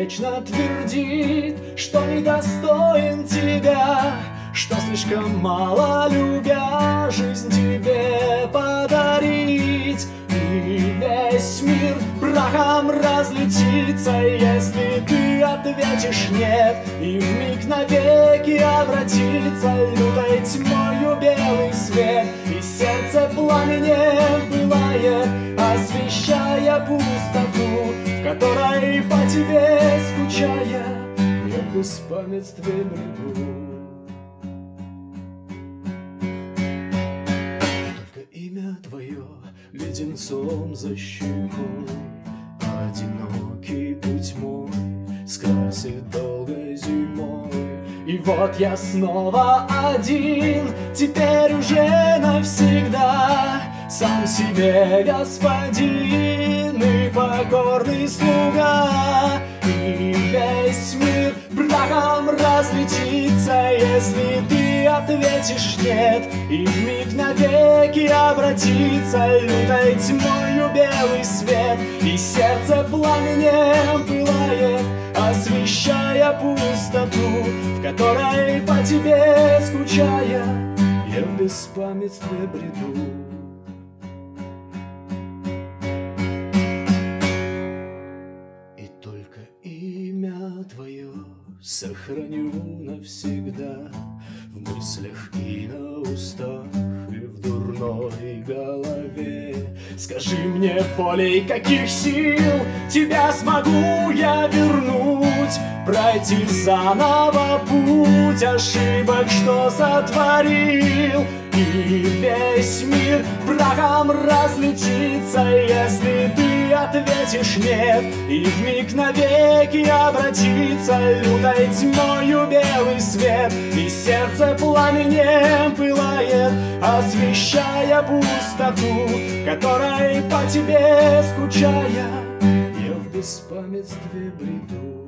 вечно твердит, что недостоин тебя, что слишком мало любя жизнь тебе подарить. И весь мир прахом разлетится, если ты ответишь нет, и вмиг навеки обратится лютой тьмою белый свет, и сердце пламенем пылает, освещая пустоту, в которой по тебе скучая я в беспамятстве бреду. Твое леденцом за щекой, одинокий путь мой скрасит долгой зимой. И вот я снова один, теперь уже навсегда, сам себе господин и покорный слуга. И весь мир прахом разлетится, если ты ответишь нет, и вмиг навеки обратится лютой тьмою белый свет, и сердце пламенем пылает, освещая пустоту, в которой по тебе скучая я в беспамятстве бреду. И только имя твое сохраню навсегда в мыслях и на устах, и в дурной голове. Скажи мне, волей каких сил тебя смогу я вернуть, пройти заново путь ошибок, что сотворил. И весь мир прахом разлетится, если ты ответишь нет, и вмиг навеки обратится лютой тьмою белый свет, и сердце пламенем пылает, освещая пустоту, которой по тебе скучая я в беспамятстве бреду.